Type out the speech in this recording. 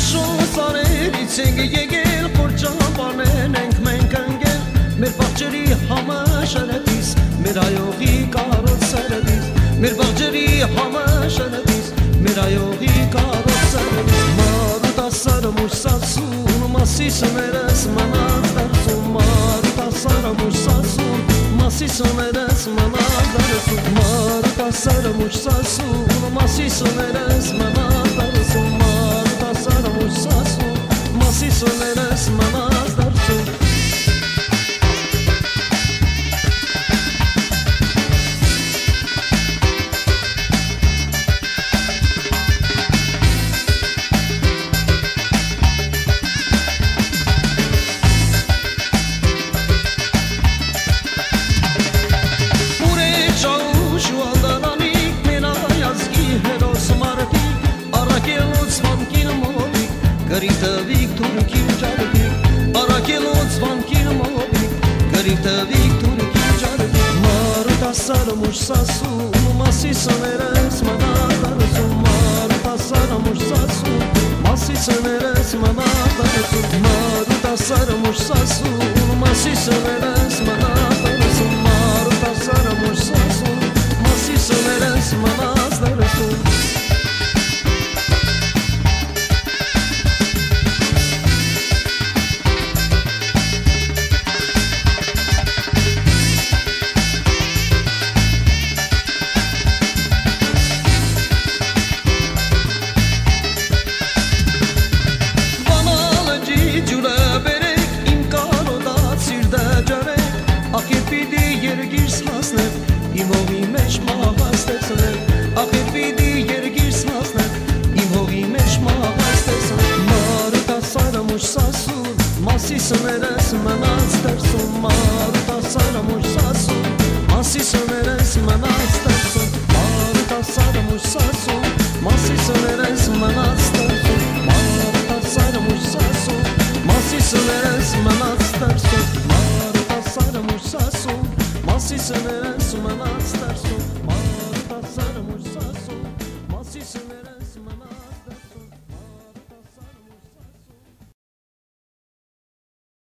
Շոսարերից ենք եկել խորջապանեն ենք մենք ընկել մեր բաղջերի համաշարատիս մեր այողի կարոցարատիս մեր բաղջերի համաշարատիս մեր այողի կարոցարատիս մարուտ ասարը մուշսացուն մասիսներս մանած դարձում մարուտ ասարը մուշսացուն մասիսներս մանած դարձում մարուտ ասարը մուշսացուն մասիսներս մանած դարձում Masisoners manas darsu Pure chau shuandarani mena yazgi heros marti arakelos vankin mobi Gărite victoriu jarbi arakelos vankin mobi Gărite victoriu jarbi Maruta sarmuş sasu masisoneres manadaru Maruta sarmuş sasu masisoneres manadaru Maruta sarmuş sasu masisoneres manadaru Maruta sarmuş sasu masisoneres manadaru Իմ հողի մեջ մահաստեցնել Ախր պիտի երգիրս հասնել Իմ հողի մեջ մահաստեցնել Մարդ ասարը մուշ սասուն Մասիսներս մնաց դրսում Մարդ ասարը մուշ սասուն Մասիսներս մնաց դրսում Մարդ ասարը մուշ սասուն Մասիսներս մնաց դրսում Մարդ ասարը մուշ սասուն Մասիսներս մնաց դրսում Մարդ ասարը մուշ սասուն Masisines manastar su